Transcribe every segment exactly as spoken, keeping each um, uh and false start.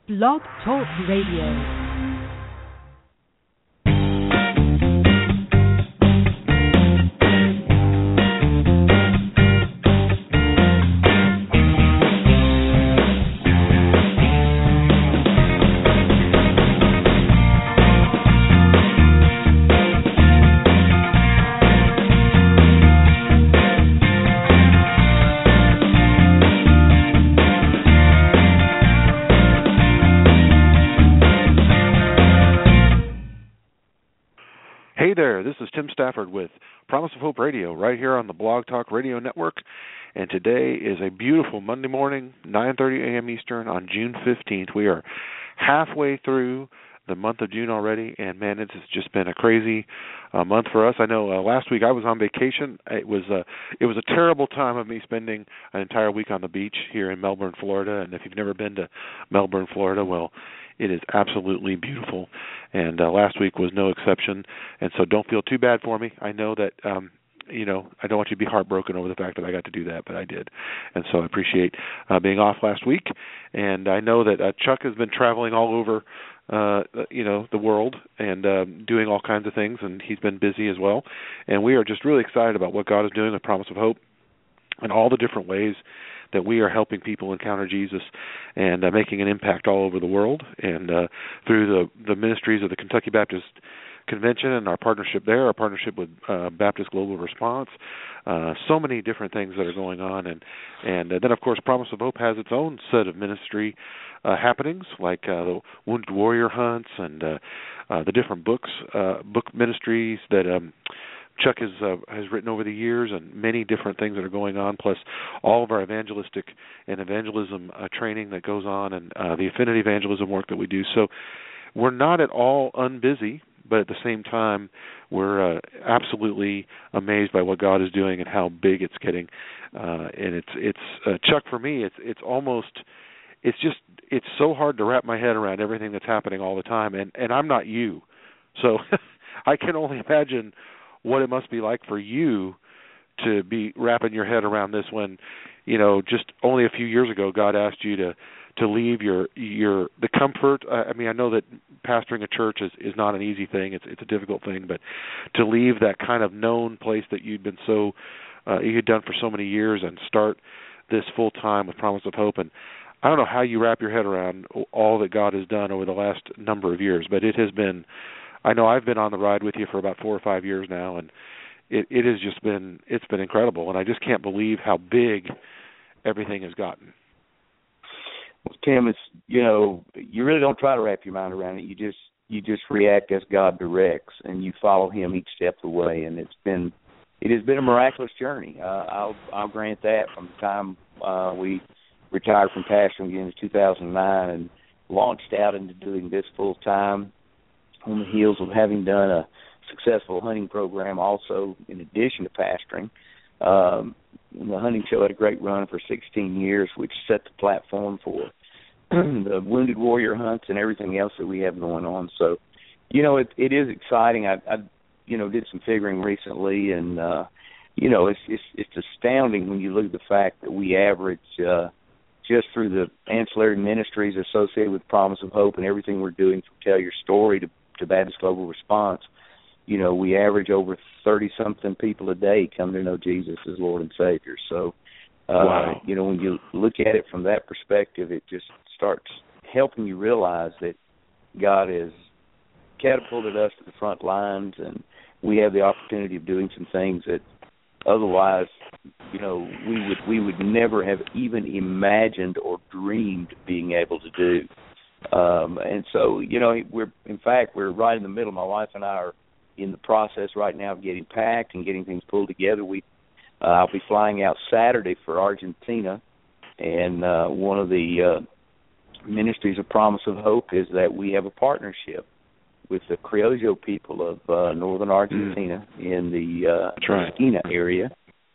Blog Talk Radio. Hey there, this is Tim Stafford with Promise of Hope Radio right here on the Blog Talk Radio Network, and today is a beautiful Monday morning, nine thirty a.m. Eastern on June fifteenth. We are halfway through the month of June already, and man, it's just been a crazy uh, month for us. I know uh, last week I was on vacation. It was uh, it was a terrible time of me spending an entire week on the beach here in Melbourne, Florida, and if you've never been to Melbourne, Florida, well, it is absolutely beautiful, and uh, last week was no exception, and so don't feel too bad for me. I know that, um, you know, I don't want you to be heartbroken over the fact that I got to do that, but I did, and so I appreciate uh, being off last week, and I know that uh, Chuck has been traveling all over, uh, you know, the world and um, doing all kinds of things, and he's been busy as well, and we are just really excited about what God is doing with Promise of Hope and all the different ways that we are helping people encounter Jesus and uh, making an impact all over the world, and uh, through the, the ministries of the Kentucky Baptist Convention and our partnership there, our partnership with uh, Baptist Global Response, uh, so many different things that are going on, and and uh, then of course Promise of Hope has its own set of ministry uh, happenings, like uh, the Wounded Warrior Hunts and uh, uh, the different books, uh, book ministries that um, Chuck has uh, has written over the years, and many different things that are going on, plus all of our evangelistic and evangelism uh, training that goes on, and uh, the affinity evangelism work that we do. So we're not at all unbusy, but at the same time, we're uh, absolutely amazed by what God is doing and how big it's getting. Uh, and it's it's uh, Chuck, for me, it's it's almost it's just it's so hard to wrap my head around everything that's happening all the time, and and I'm not you, so I can only imagine what it must be like for you to be wrapping your head around this when, you know, just only a few years ago, God asked you to, to leave your your the comfort. Uh, I mean, I know that pastoring a church is, is not an easy thing. It's it's a difficult thing, but to leave that kind of known place that you'd been so uh, you had done for so many years and start this full time with Promise of Hope. And I don't know how you wrap your head around all that God has done over the last number of years, but it has been. I know I've been on the ride with you for about four or five years now, and it, it has just been it's been incredible, and I just can't believe how big everything has gotten. Well, Tim, it's you know you really don't try to wrap your mind around it. You just you just react as God directs, and you follow Him each step of the way. And it's been it has been a miraculous journey. Uh, I'll I'll grant that. From the time uh, we retired from pastoring in two thousand nine and launched out into doing this full time, on the heels of having done a successful hunting program also in addition to pastoring. Um, the hunting show had a great run for sixteen years, which set the platform for the Wounded Warrior Hunts and everything else that we have going on. So, you know, it, it is exciting. I, I, you know, did some figuring recently, and, uh, you know, it's, it's it's astounding when you look at the fact that we average uh, just through the ancillary ministries associated with Promise of Hope and everything we're doing from Tell Your Story to to Baptist Global Response, you know, we average over thirty-something people a day come to know Jesus as Lord and Savior. So, uh, wow. you know, when you look at it from that perspective, it just starts helping you realize that God has catapulted us to the front lines, and we have the opportunity of doing some things that otherwise, you know, we would we would never have even imagined or dreamed being able to do. Um, and so, you know, we're in fact, we're right in the middle. My wife and I are in the process right now of getting packed and getting things pulled together. We, uh, I'll be flying out Saturday for Argentina, and uh, one of the uh, ministries of Promise of Hope is that we have a partnership with the Criollo people of uh, northern Argentina mm. in the uh, right. Esquina area,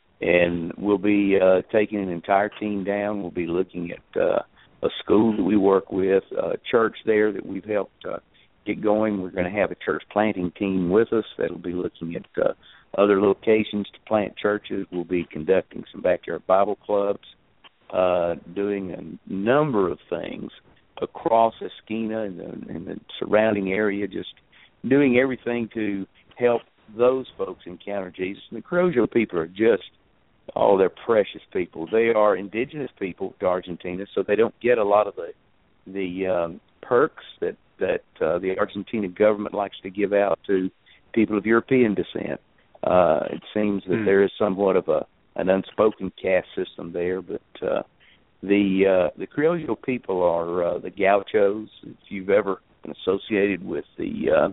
and we'll be uh, taking an entire team down. We'll be looking at uh, a school that we work with, a church there that we've helped uh, get going. We're going to have a church planting team with us that'll be looking at uh, other locations to plant churches. We'll be conducting some backyard Bible clubs, uh, doing a number of things across Esquina and the, and the surrounding area, just doing everything to help those folks encounter Jesus. And the Criollo people are just, oh, they're precious people. They are indigenous people to Argentina, so they don't get a lot of the the um, perks that that uh, the Argentina government likes to give out to people of European descent. Uh, it seems that mm. there is somewhat of a an unspoken caste system there, but uh, the uh, the Criollo people are uh, the Gauchos. If you've ever been associated with the uh,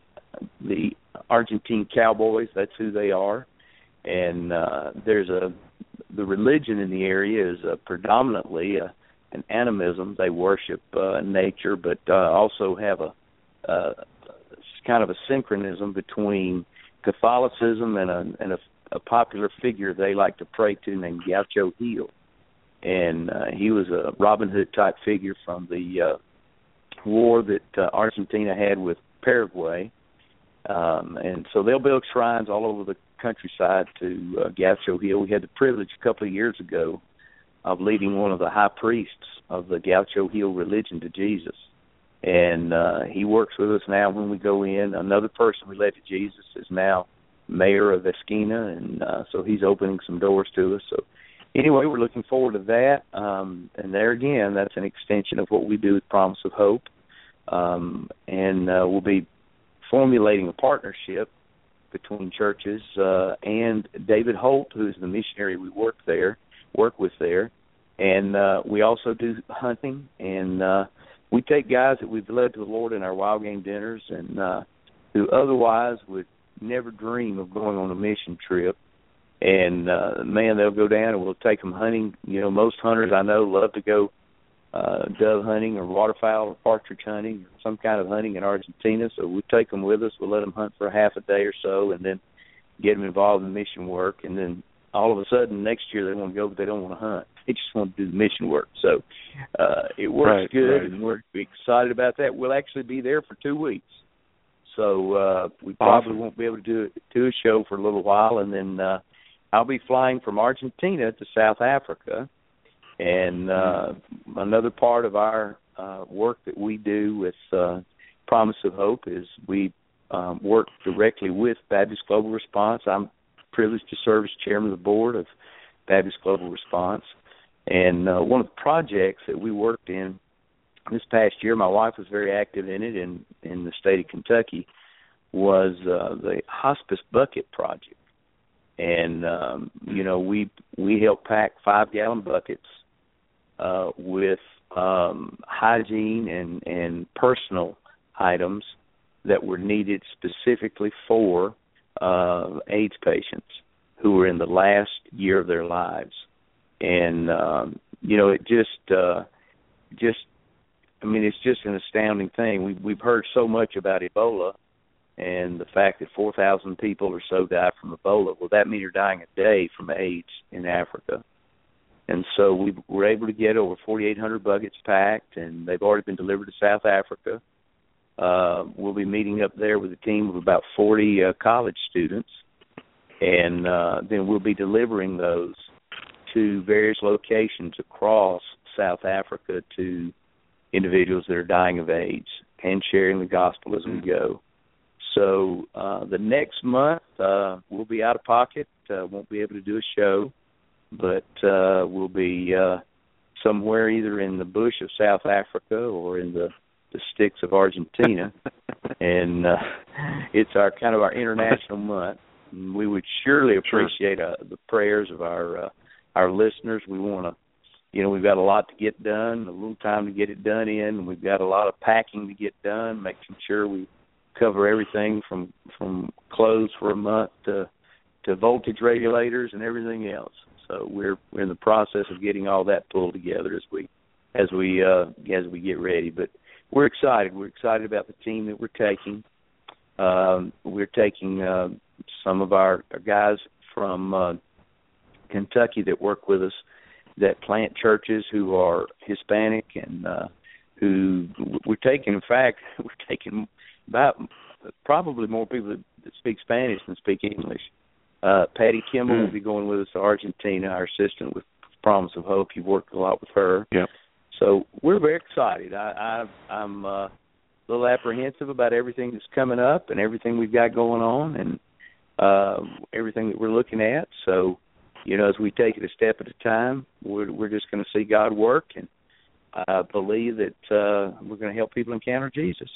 the Argentine cowboys, that's who they are. And uh, there's a the religion in the area is uh, predominantly uh, an animism. They worship uh, nature, but uh, also have a uh, kind of a synchronism between Catholicism and a, and a, a popular figure they like to pray to named Gaucho Gil. And uh, he was a Robin Hood type figure from the uh, war that uh, Argentina had with Paraguay. Um, and so they'll build shrines all over the countryside to uh, Gaucho Gil. We had the privilege a couple of years ago of leading one of the high priests of the Gaucho Gil religion to Jesus. And uh, he works with us now when we go in. Another person we led to Jesus is now mayor of Esquina, and uh, so he's opening some doors to us. So anyway, we're looking forward to that. Um, and there again, that's an extension of what we do with Promise of Hope. Um, and uh, we'll be formulating a partnership between churches uh, and David Holt, who's the missionary we work there, work with there. And uh, we also do hunting, and uh, we take guys that we've led to the Lord in our wild game dinners and uh, who otherwise would never dream of going on a mission trip. And, uh, man, they'll go down and we'll take them hunting. You know, most hunters I know love to go uh, dove hunting or waterfowl or partridge hunting or some kind of hunting in Argentina. So we take them with us. We'll let them hunt for a half a day or so and then get them involved in mission work. And then all of a sudden next year they want to go, but they don't want to hunt. They just want to do the mission work. So uh, it works right, good, right. and we're excited about that. We'll actually be there for two weeks. So uh, we probably awesome. won't be able to do, do a show for a little while, and then uh, I'll be flying from Argentina to South Africa. And uh, another part of our uh, work that we do with uh, Promise of Hope is we um, work directly with Baptist Global Response. I'm privileged to serve as chairman of the board of Baptist Global Response. And uh, one of the projects that we worked in this past year, my wife was very active in it in, in the state of Kentucky, was uh, the Hospice Bucket Project. And, um, you know, we we helped pack five-gallon buckets uh, with um, hygiene and, and personal items that were needed specifically for uh, AIDS patients who were in the last year of their lives. And, um, you know, it just, uh, just, I mean, it's just an astounding thing. We, we've heard so much about Ebola and the fact that four thousand people or so die from Ebola. Well, that means you're dying a day from AIDS in Africa. And so we were able to get over forty-eight hundred buckets packed, and they've already been delivered to South Africa. Uh, we'll be meeting up there with a team of about forty uh, college students, and uh, then we'll be delivering those to various locations across South Africa to individuals that are dying of AIDS and sharing the gospel as we go. So uh, the next month uh, we'll be out of pocket, uh, won't be able to do a show, but uh, we'll be uh, somewhere either in the bush of South Africa or in the, the sticks of Argentina, and uh, it's our kind of our international month. And we would surely appreciate uh, the prayers of our uh, our listeners. We want to, you know, we've got a lot to get done, a little time to get it done in. We've got a lot of packing to get done, making sure we cover everything from from clothes for a month to to voltage regulators and everything else. So we're we're in the process of getting all that pulled together as we as we uh, as we get ready. But we're excited. We're excited about the team that we're taking. Um, we're taking uh, some of our, our guys from uh, Kentucky that work with us, that plant churches who are Hispanic, and uh, who we're taking. In fact, we're taking about probably more people that, that speak Spanish than speak English. Uh, Patty Kimball mm. will be going with us to Argentina, our assistant with Promise of Hope. You've worked a lot with her. Yep. So we're very excited. I, I, I'm uh, a little apprehensive about everything that's coming up and everything we've got going on and uh, everything that we're looking at. So, you know, as we take it a step at a time, we're, we're just going to see God work, and I believe that uh, we're going to help people encounter Jesus.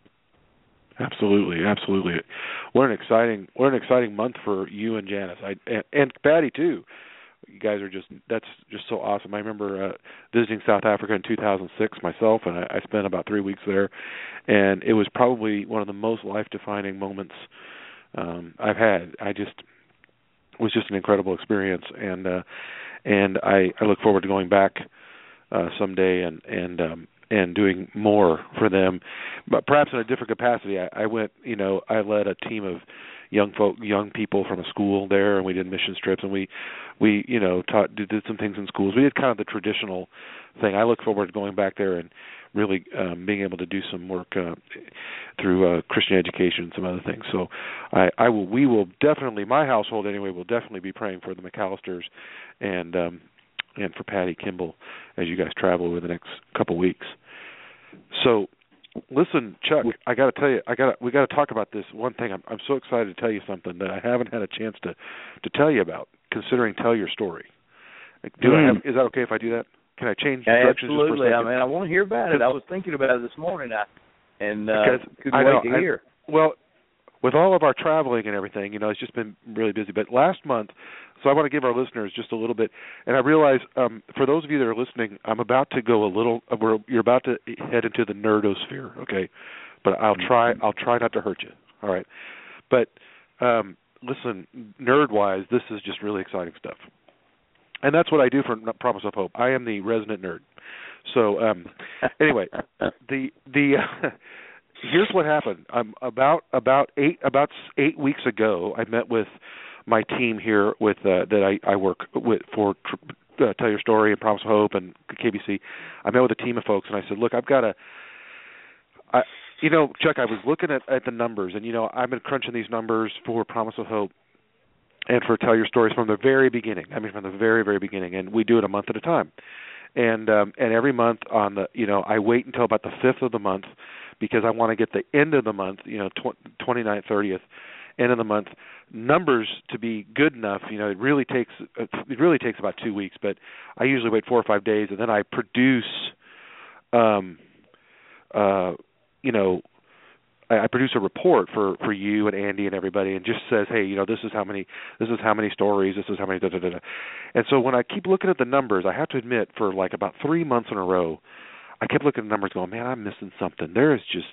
Absolutely, absolutely. What an exciting, what an exciting month for you and Janice, I, and, and Patty too. You guys are just, that's just so awesome. I remember uh, visiting South Africa in two thousand six myself, and I, I spent about three weeks there, and it was probably one of the most life-defining moments um, I've had. I just, it was just an incredible experience, and uh, and I, I look forward to going back uh, someday and and um, and doing more for them, but perhaps in a different capacity. I, I went, you know, I led a team of young folk, young people from a school there, and we did mission trips, and we, we, you know, taught, did, did some things in schools. We did kind of the traditional thing. I look forward to going back there and really um, being able to do some work uh, through uh, Christian education and some other things. So, I, I will, we will definitely, my household anyway, will definitely be praying for the McAllisters and um, and for Patty Kimball as you guys travel over the next couple weeks. So, listen, Chuck, I got to tell you, I got we got to talk about this one thing. I'm, I'm so excited to tell you something that I haven't had a chance to, to tell you about. Considering tell your story. Do mm. I have, is that okay if I do that? Can I change yeah, directions? Absolutely. Just for a I mean, I want to hear about it. I was thinking about it this morning, I, and uh, couldn't I wait know, to hear. I, well, with all of our traveling and everything, you know, it's just been really busy. But last month, so I want to give our listeners just a little bit. And I realize, um, for those of you that are listening, I'm about to go a little. We're, you're about to head into the nerdosphere, okay? But I'll try. I'll try not to hurt you. All right. But um, listen, nerd-wise, this is just really exciting stuff. And that's what I do for Promise of Hope. I am the resident nerd. So um, anyway, the the. Uh, Here's what happened. Um, about about eight about eight weeks ago, I met with my team here with uh, that I, I work with for uh, Tell Your Story and Promise of Hope and K B C. I met with a team of folks, and I said, "Look, I've got a, I, you know, Chuck. I was looking at, at the numbers, and you know, I've been crunching these numbers for Promise of Hope and for Tell Your Stories from the very beginning. I mean, from the very very beginning, and we do it a month at a time. And um, and every month on the, you know, I wait until about the fifth of the month, because I want to get the end of the month, you know, twenty-ninth, thirtieth, end of the month numbers to be good enough. You know, it really takes it really takes about two weeks, but I usually wait four or five days, and then I produce, um, uh, you know, I, I produce a report for, for you and Andy and everybody, and just says, hey, you know, this is how many this is how many stories, this is how many da da da da. And so when I keep looking at the numbers, I have to admit, for like about three months in a row, I kept looking at the numbers going, man, I'm missing something. There is just,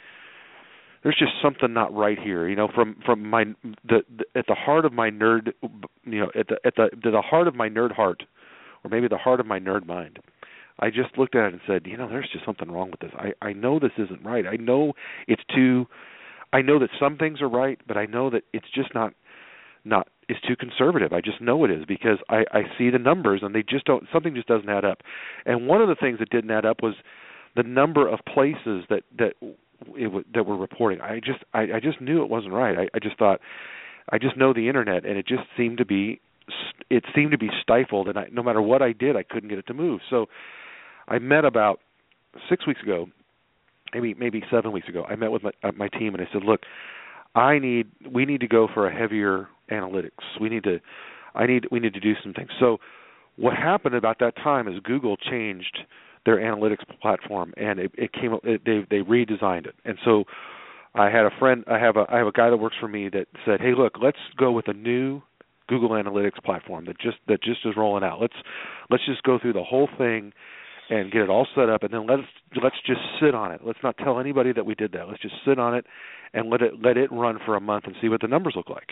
there's just something not right here. You know, from, from my, the, the at the heart of my nerd, you know, at the, at the, the heart of my nerd heart, or maybe the heart of my nerd mind, I just looked at it and said, you know, there's just something wrong with this. I, I know this isn't right. I know it's too, I know that some things are right, but I know that it's just not, not, it's too conservative. I just know it is, because I, I see the numbers and they just don't, something just doesn't add up. And one of the things that didn't add up was the number of places that, that it w- that were reporting. I just, I, I just knew it wasn't right. I, I just thought, I just know the internet, and it just seemed to be, it seemed to be stifled, and I, no matter what I did, I couldn't get it to move. So I met about six weeks ago, maybe maybe seven weeks ago. I met with my, uh, my team, and I said, "Look, I need we need to go for a heavier analytics. We need to, I need we need to do some things." So what happened about that time is Google changed their analytics platform, and it, it came it, they they redesigned it. And so I had a friend, I have a I have a guy that works for me that said, "Hey, look, let's go with a new Google Analytics platform that just that just is rolling out. Let's let's just go through the whole thing and get it all set up, and then let's let's just sit on it. Let's not tell anybody that we did that. Let's just sit on it and let it let it run for a month and see what the numbers look like."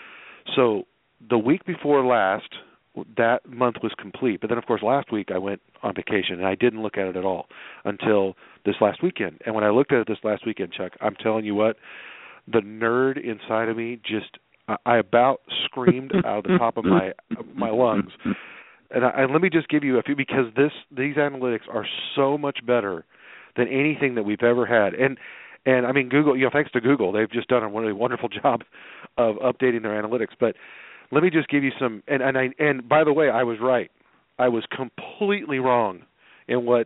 So the week before last, that month was complete. But then, of course, last week I went on vacation, and I didn't look at it at all until this last weekend. And when I looked at it this last weekend, Chuck, I'm telling you what, the nerd inside of me just, I about screamed out of the top of my my lungs. And, I, and let me just give you a few, because this these analytics are so much better than anything that we've ever had. And and I mean, Google, you know, thanks to Google, they've just done a really wonderful job of updating their analytics. But let me just give you some. And and I and by the way, I was right. I was completely wrong in what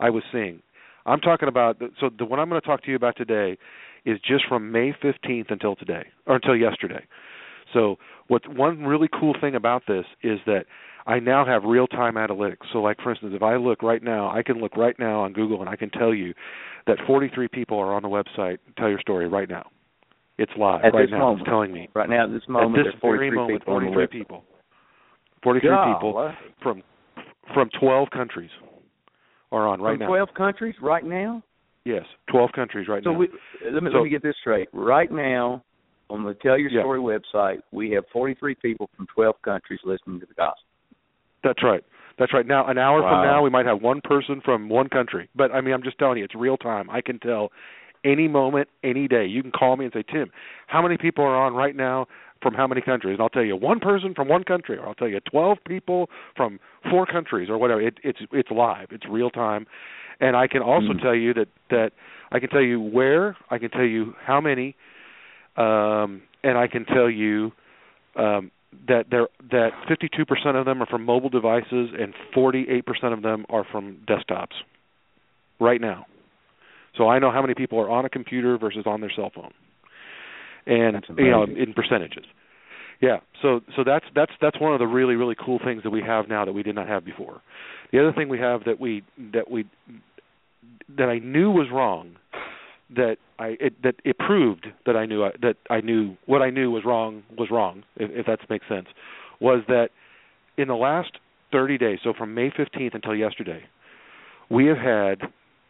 I was seeing. I'm talking about, so the one I'm going to talk to you about today is just from May fifteenth until today, or until yesterday. So what one really cool thing about this is that I now have real-time analytics. So like, for instance, if I look right now, I can look right now on Google and I can tell you that forty-three people are on the website Tell Your Story right now. It's live at right this now. Moment. It's telling me. Right now, at this moment, at this there's forty-three very moment, people forty-three people. forty-three God, people what? from from twelve countries are on right from now. twelve countries right now? Yes, twelve countries right so now. We, let me so, let me get this straight. Right now, on the Tell Your yeah. Story website, we have forty-three people from twelve countries listening to the gospel. That's right. That's right. Now, an hour wow. from now, we might have one person from one country. But, I mean, I'm just telling you, it's real time. I can tell any moment, any day. You can call me and say, Tim, how many people are on right now from how many countries? And I'll tell you one person from one country, or I'll tell you twelve people from four countries, or whatever. It, it's it's live. It's real time. And I can also mm. tell you that, that I can tell you where, I can tell you how many, um, and I can tell you um, that there that fifty-two percent of them are from mobile devices and forty-eight percent of them are from desktops right now. So I know how many people are on a computer versus on their cell phone, and you know, in percentages. Yeah, so so that's that's that's one of the really really cool things that we have now that we did not have before. The other thing we have that we that we that I knew was wrong, that I it, that it proved that I knew I, that I knew what I knew was wrong was wrong, if, if that makes sense, was that in the last thirty days, so from May fifteenth until yesterday, we have had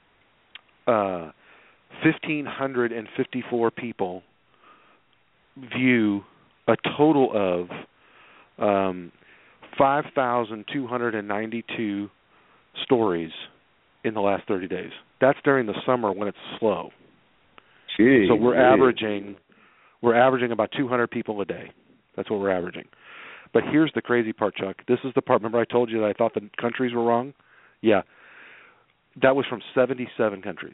uh, one thousand five hundred fifty-four people view a total of um, five thousand two hundred ninety-two stories in the last thirty days. That's during the summer when it's slow. Jeez, so we're geez. averaging we're averaging about two hundred people a day. That's what we're averaging. But here's the crazy part, Chuck. This is the part. Remember I told you that I thought the countries were wrong? Yeah. That was from seventy-seven countries.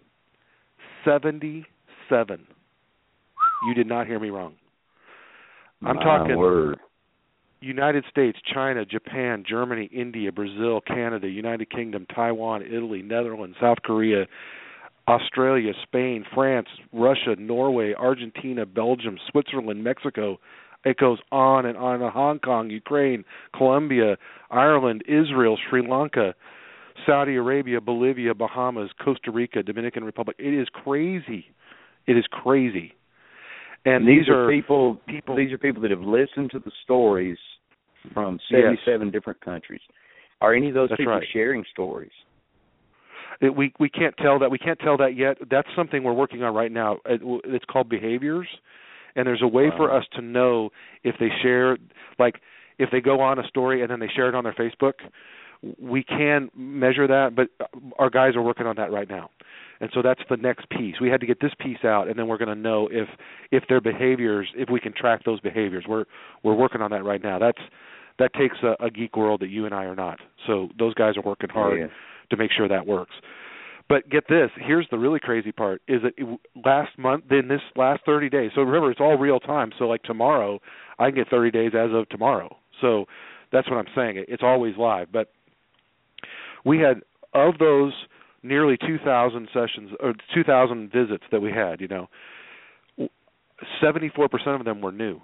seventy-seven. You did not hear me wrong. I'm My talking word. United States, China, Japan, Germany, India, Brazil, Canada, United Kingdom, Taiwan, Italy, Netherlands, South Korea, Australia, Spain, France, Russia, Norway, Argentina, Belgium, Switzerland, Mexico. It goes on and on. Hong Kong, Ukraine, Colombia, Ireland, Israel, Sri Lanka, Saudi Arabia, Bolivia, Bahamas, Costa Rica, Dominican Republic. It is crazy. It is crazy. And, and these, these are are people, people. These are people that have listened to the stories from seventy-seven yes. different countries. Are any of those That's people right. sharing stories? It, we we can't tell that. We can't tell that yet. That's something we're working on right now. It, it's called behaviors, and there's a way wow. for us to know if they share, like if they go on a story and then they share it on their Facebook. We can measure that, but our guys are working on that right now. And so that's the next piece. We had to get this piece out, and then we're going to know if if their behaviors, if we can track those behaviors. We're we're working on that right now. That's that takes a, a geek world that you and I are not. So those guys are working hard yeah. to make sure that works. But get this, here's the really crazy part, is that it, last month, then this last thirty days, so remember, it's all real time. So like tomorrow, I can get thirty days as of tomorrow. So that's what I'm saying. It's always live. But we had, of those nearly two thousand sessions, or two thousand visits that we had, you know, seventy-four percent of them were new.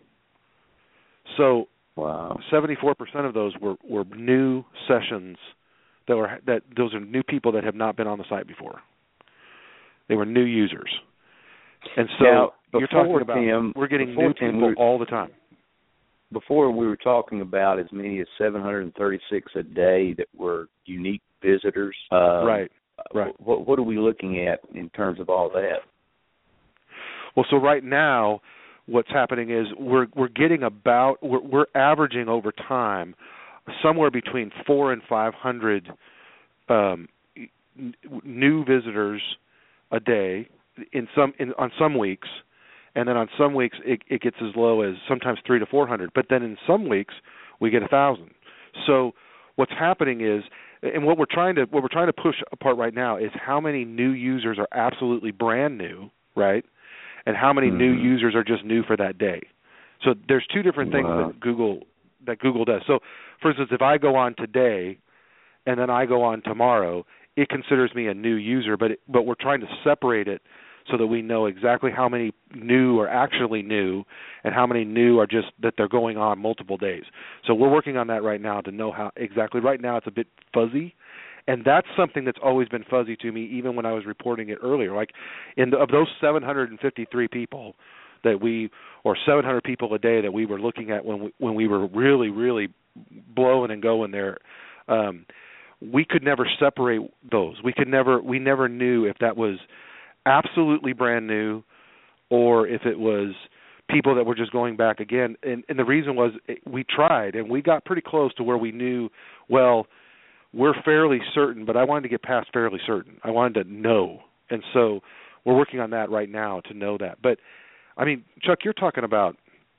So wow. seventy-four percent of those were, were new sessions that were that those are new people that have not been on the site before. They were new users. And so now, you're talking about Tim, we're getting before, new Tim, people we were, all the time. Before we were talking about as many as seven hundred thirty-six a day that were unique visitors. Uh, right. Right. What, what are we looking at in terms of all that? Well, so right now, what's happening is we're we're getting about we're, we're averaging over time somewhere between four and five hundred um, n- new visitors a day in some in, on some weeks, and then on some weeks it, it gets as low as sometimes three to four hundred. But then in some weeks we get a thousand. So what's happening is, and what we're trying to what we're trying to push apart right now is how many new users are absolutely brand new, right? And how many mm-hmm. new users are just new for that day. So there's two different things wow. that Google that Google does. So, for instance, if I go on today and then I go on tomorrow, it considers me a new user, but it, but we're trying to separate it so that we know exactly how many new are actually new and how many new are just that they're going on multiple days. So we're working on that right now to know how exactly. Right now it's a bit fuzzy, and that's something that's always been fuzzy to me even when I was reporting it earlier. Like in the, of those seven hundred fifty-three people that we, or seven hundred people a day that we were looking at when we, when we were really, really blowing and going there, um, we could never separate those. We could never, we never knew if that was absolutely brand new or if it was people that were just going back again. And, and the reason was we tried and we got pretty close to where we knew, well, we're fairly certain, but I wanted to get past fairly certain. I wanted to know. And so we're working on that right now to know that. But, I mean, Chuck, you're talking about,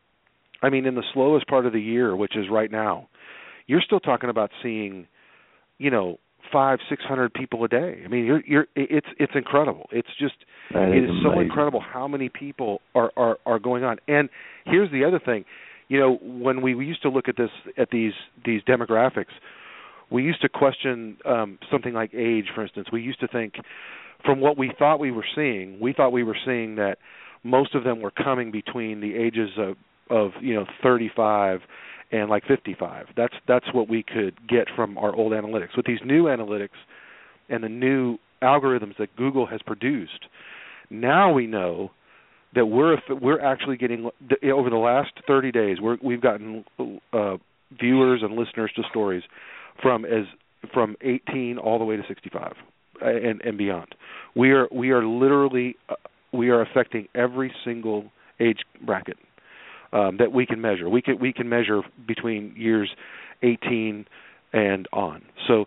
I mean, in the slowest part of the year, which is right now, you're still talking about seeing, you know, five, six hundred people a day. I mean, you're, you're, it's, it's incredible. It's just, that it is is so amazing. incredible how many people are, are, are going on. And here's the other thing, you know, when we, we used to look at this, at these, these demographics, we used to question um, something like age, for instance. We used to think, from what we thought we were seeing, we thought we were seeing that most of them were coming between the ages of, of you know, thirty-five and like fifty-five. That's that's what we could get from our old analytics. With these new analytics and the new algorithms that Google has produced, now we know that we're we're actually getting, over the last thirty days, we're, we've gotten uh, viewers and listeners to stories from as from eighteen all the way to sixty-five and, and beyond. We are we are literally uh, we are affecting every single age bracket um, that we can measure. We can we can measure between years eighteen and on. So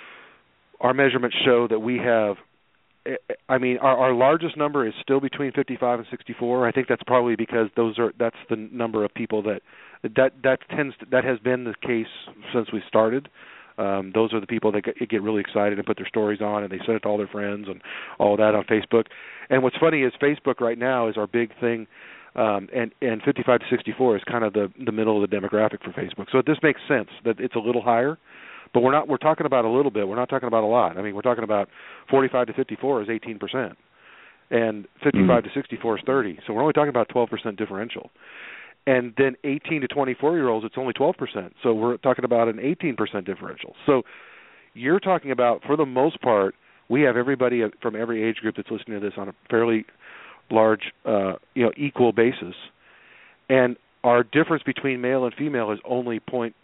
our measurements show that we have. I mean, our, our largest number is still between fifty-five and sixty-four. I think that's probably because those are that's the number of people that that that tends to, that has been the case since we started. Um, those are the people that get, get really excited and put their stories on, and they send it to all their friends and all that on Facebook. And what's funny is Facebook right now is our big thing, um, and and fifty-five to sixty-four is kind of the the middle of the demographic for Facebook. So this makes sense that it's a little higher, but we're not we're talking about a little bit. We're not talking about a lot. I mean, we're talking about forty-five to fifty-four is eighteen percent, and fifty-five mm-hmm. to sixty-four is thirty. So we're only talking about twelve percent differential. And then eighteen to twenty-four-year-olds, it's only twelve percent. So we're talking about an eighteen percent differential. So you're talking about, for the most part, we have everybody from every age group that's listening to this on a fairly large, uh, you know, equal basis. And our difference between male and female is only point,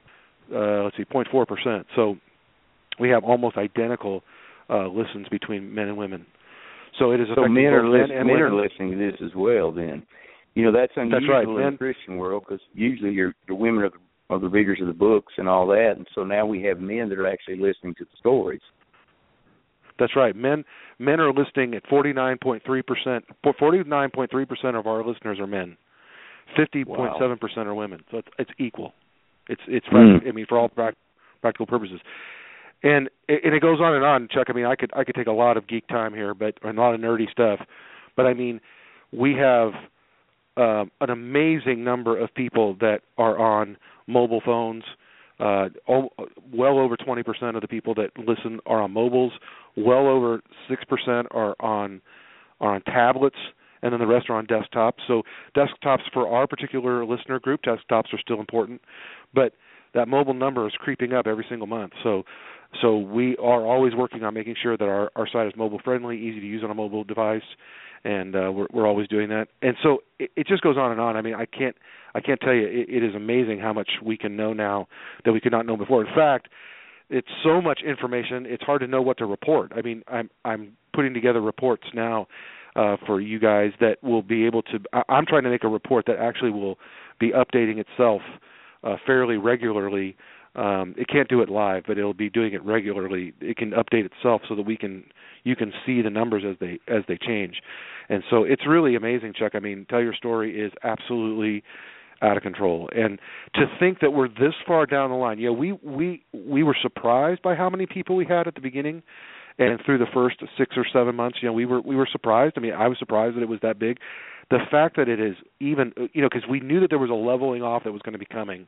uh, let's see, zero point four percent. So we have almost identical uh, listens between men and women. So it is so affecting men are, both list- men and men women. are listening to this as well then. You know, that's unusual that's right, in man. the Christian world because usually your your women are the, are the readers of the books and all that, and so now we have men that are actually listening to the stories. That's right. Men men are listening at forty-nine point three percent. forty-nine point three percent of our listeners are men. fifty point seven percent are women. So it's, it's equal. It's it's mm. I mean for all practical purposes. And and it goes on and on, Chuck. I mean, I could I could take a lot of geek time here, but and a lot of nerdy stuff. But I mean, we have uh, an amazing number of people that are on mobile phones. Uh, all, well over twenty percent of the people that listen are on mobiles. Well over six percent are on are on tablets, and then the rest are on desktops. So desktops for our particular listener group, desktops are still important, but that mobile number is creeping up every single month. So so we are always working on making sure that our, our site is mobile friendly, easy to use on a mobile device, and uh, we're, we're always doing that. And so it, it just goes on and on. I mean, I can't I can't tell you. It, it is amazing how much we can know now that we could not know before. In fact, it's so much information. It's hard to know what to report. I mean, I'm I'm putting together reports now uh, for you guys that will be able to. I, I'm trying to make a report that actually will be updating itself uh, fairly regularly. Um, it can't do it live, but it'll be doing it regularly. It can update itself so that we can you can see the numbers as they as they change. And so it's really amazing, Chuck. I mean, Tell Your Story is absolutely out of control. And to think that we're this far down the line, yeah, we we we were surprised by how many people we had at the beginning, and through the first six or seven months, you know, we were we were surprised. I mean, I was surprised that it was that big. The fact that it is even, you know, because we knew that there was a leveling off that was going to be coming,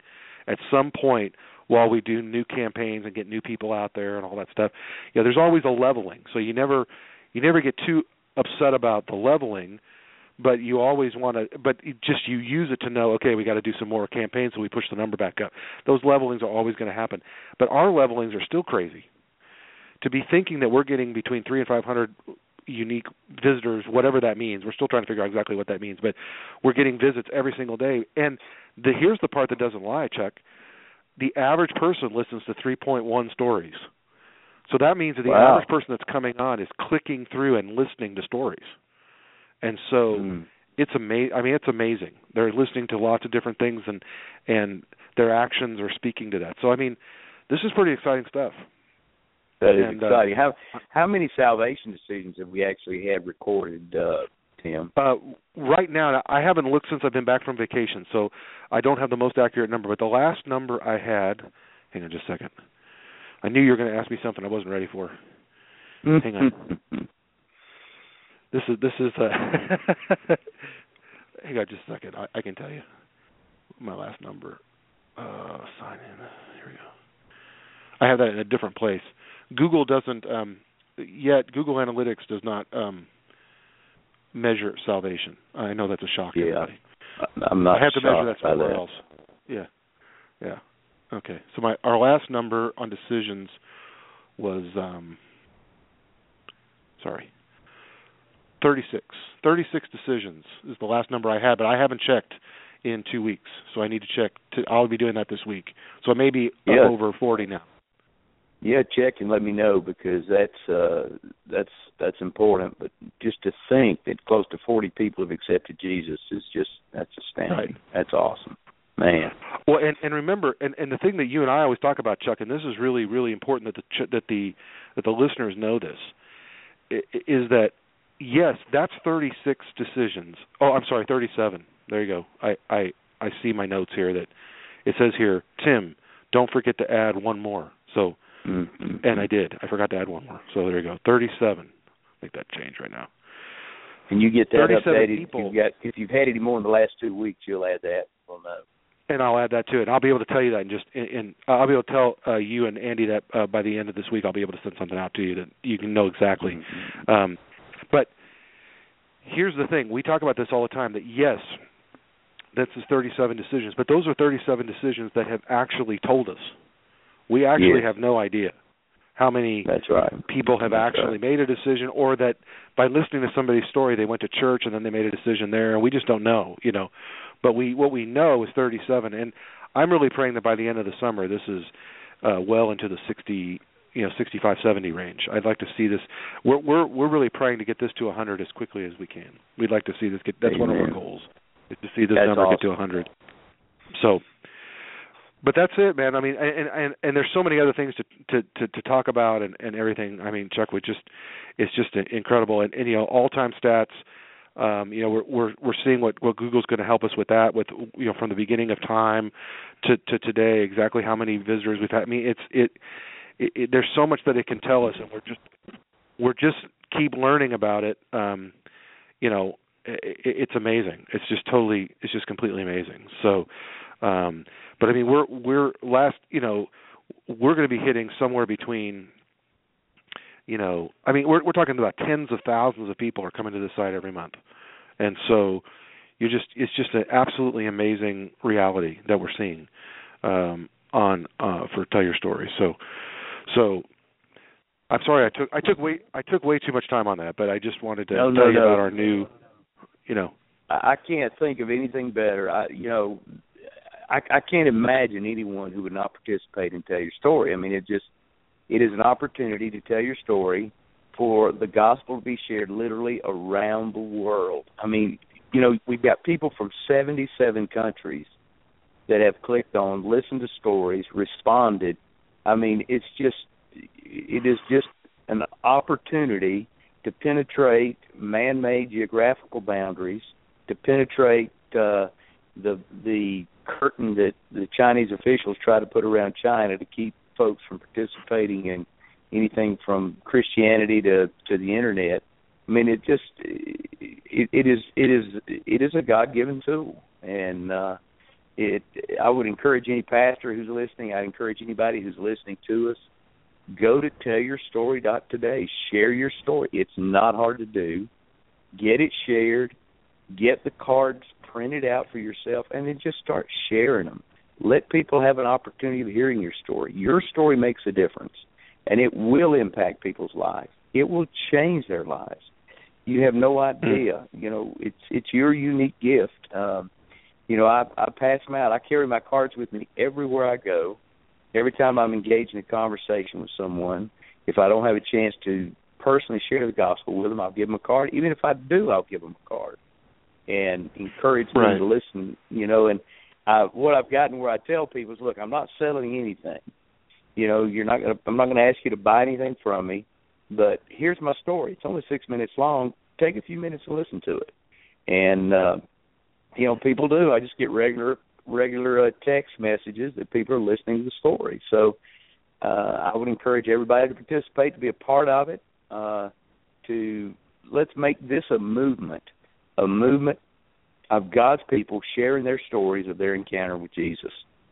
at some point while we do new campaigns and get new people out there and all that stuff, you know, there's always a leveling. So you never you never get too upset about the leveling, but you always want to, but you just you use it to know, okay, we got to do some more campaigns, so we push the number back up. Those levelings are always going to happen. But our levelings are still crazy. To be thinking that we're getting between three and five hundred unique visitors, whatever that means, we're still trying to figure out exactly what that means, but we're getting visits every single day. And the, here's the part that doesn't lie, Chuck. The average person listens to three point one stories. So that means that the wow. average person that's coming on is clicking through and listening to stories. And so mm. it's amazing. I mean, it's amazing. They're listening to lots of different things, and and their actions are speaking to that. So, I mean, this is pretty exciting stuff. That is and, exciting. Uh, how how many salvation decisions have we actually had recorded, uh, Tim? Uh, right now, I haven't looked since I've been back from vacation, so I don't have the most accurate number. But the last number I had, hang on just a second. I knew you were going to ask me something I wasn't ready for. Hang on. This is this is. Uh, hang on just a second. I, I can tell you my last number. Uh, sign in. Here we go. I have that in a different place. Google doesn't um, yet. Google Analytics does not um, measure salvation. I know that's a shock to yeah, everybody. I'm not. I have to measure that somewhere that. else. Yeah, yeah. Okay. So my our last number on decisions was um, sorry, thirty-six. thirty-six decisions is the last number I had, but I haven't checked in two weeks, so I need to check. To, I'll be doing that this week, so it may be yeah. over forty now. Yeah, check and let me know, because that's uh, that's that's important. But just to think that close to forty people have accepted Jesus is just that's astounding. Right. That's awesome, man. Well, and, and remember, and, and the thing that you and I always talk about, Chuck, and this is really really important that the that the that the listeners know this, is that yes, that's thirty-six decisions. Oh, I'm sorry, thirty-seven. There you go. I, I, I see my notes here that it says here, Tim, don't forget to add one more. So, mm-hmm. and I did. I forgot to add one more. So there you go. thirty-seven. Make that change right now. Can you get that updated? People, if, you've got, if you've had any more in the last two weeks, you'll add that. We'll know. And I'll add that to it. I'll be able to tell you that in just in, in uh, I'll be able to tell uh, you and Andy that uh, by the end of this week I'll be able to send something out to you that you can know exactly. Mm-hmm. Um, but here's the thing. We talk about this all the time, that yes, that's his thirty-seven decisions, but those are thirty-seven decisions that have actually told us. We actually yes. have no idea how many that's right. people have that's actually right. made a decision, or that by listening to somebody's story they went to church and then they made a decision there, and we just don't know, you know. But we what we know is thirty-seven, and I'm really praying that by the end of the summer this is uh, well into the sixty, you know, sixty-five, seventy range. I'd like to see this. We're we're we're really praying to get this to one hundred as quickly as we can. We'd like to see this get. That's Amen. one of our goals, is to see this that's number awesome. get to one hundred. So, but that's it, man. I mean, and and, and there's so many other things to to, to, to talk about and, and everything. I mean, Chuck, we just it's just incredible, and, and you know, all time stats. Um, you know, we're we're we're seeing what, what Google's going to help us with that, with you know, from the beginning of time to, to today, exactly how many visitors we've had. I mean, it's it, it, it there's so much that it can tell us, and we're just we're just keep learning about it. Um, you know, it, it's amazing. It's just totally, it's just completely amazing. So, um, but I mean, we're we're last, you know, we're going to be hitting somewhere between. You know, I mean, we're we're talking about tens of thousands of people are coming to this site every month, and so you just it's just an absolutely amazing reality that we're seeing um, on uh, for Tell Your Story. So, so I'm sorry I took I took way I took way too much time on that, but I just wanted to no, tell no, you no. about our new, you know. I can't think of anything better. I you know, I, I can't imagine anyone who would not participate in Tell Your Story. I mean, it just. It is an opportunity to tell your story, for the gospel to be shared literally around the world. I mean, you know, we've got people from seventy-seven countries that have clicked on, listened to stories, responded. I mean, it's just, it is just an opportunity to penetrate man-made geographical boundaries, to penetrate uh, the the curtain that the Chinese officials try to put around China to keep folks from participating in anything from Christianity to, to the internet. I mean, it just it, it is it is it is a God-given tool, and uh, it. I would encourage any pastor who's listening. I encourage anybody who's listening to us. Go to tell your story dot today. Share your story. It's not hard to do. Get it shared. Get the cards printed out for yourself, and then just start sharing them. Let people have an opportunity of hearing your story. Your story makes a difference, and it will impact people's lives. It will change their lives. You have no idea. You know, it's it's your unique gift. Um, you know, I, I pass them out. I carry my cards with me everywhere I go. Every time I'm engaged in a conversation with someone, if I don't have a chance to personally share the gospel with them, I'll give them a card. Even if I do, I'll give them a card and encourage them right. to listen. You know, and I, what I've gotten where I tell people is, look, I'm not selling anything. You know, you're not gonna. I'm not going to ask you to buy anything from me, but here's my story. It's only six minutes long. Take a few minutes to listen to it, and uh, you know, people do. I just get regular. regular uh, text messages that people are listening to the story. So uh, I would encourage everybody to participate, to be a part of it, uh, to let's make this a movement, a movement of God's people sharing their stories of their encounter with Jesus.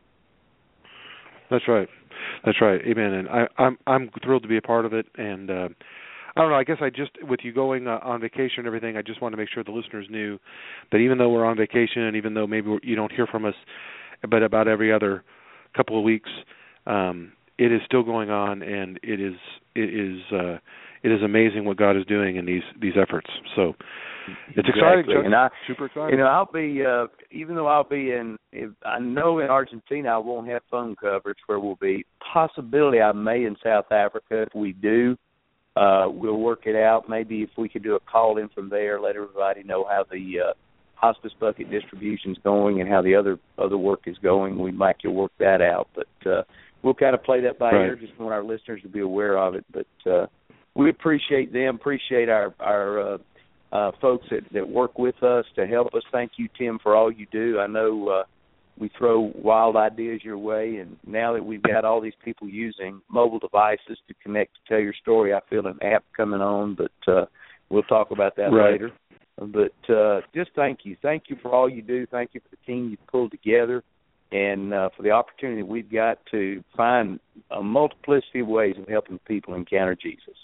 That's right. That's right. Amen. And I, I'm I'm thrilled to be a part of it. And uh, I don't know. I guess I just, with you going uh, on vacation and everything, I just want to make sure the listeners knew that even though we're on vacation and even though maybe we're, you don't hear from us, but about every other couple of weeks, um, it is still going on, and it is it is uh, it is amazing what God is doing in these these efforts. So it's exactly. exciting, Chuck. And I, super exciting. You know, I'll be uh, even though I'll be in. If, I know in Argentina I won't have phone coverage where we'll be. Possibility I may in South Africa. If we do, uh, we'll work it out. Maybe if we could do a call in from there, let everybody know how the uh, hospice bucket distribution is going and how the other other work is going. We might can work that out, but uh, we'll kind of play that by right. ear. Just want our listeners to be aware of it. But uh, we appreciate them. Appreciate our our uh, uh, folks that, that work with us to help us. Thank you, Tim, for all you do. I know uh, we throw wild ideas your way, and now that we've got all these people using mobile devices to connect to tell your story, I feel an app coming on, but uh, we'll talk about that right. later. But uh, just thank you. Thank you for all you do. Thank you for the team you've pulled together and uh, for the opportunity we've got to find a multiplicity of ways of helping people encounter Jesus.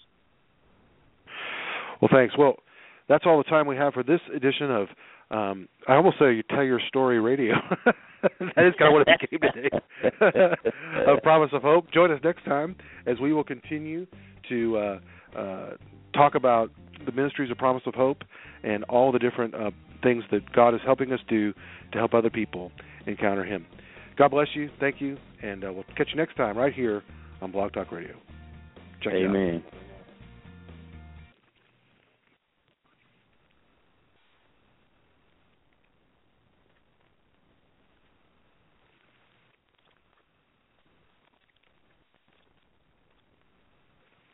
Well, thanks. Well, that's all the time we have for this edition of, um, I almost say you Tell Your Story Radio. That is kind of what it became today. A Promise of Hope. Join us next time as we will continue to uh, uh, talk about the ministries of Promise of Hope and all the different uh, things that God is helping us do to help other people encounter Him. God bless you. Thank you. And uh, we'll catch you next time right here on Blog Talk Radio. Check it out. Amen.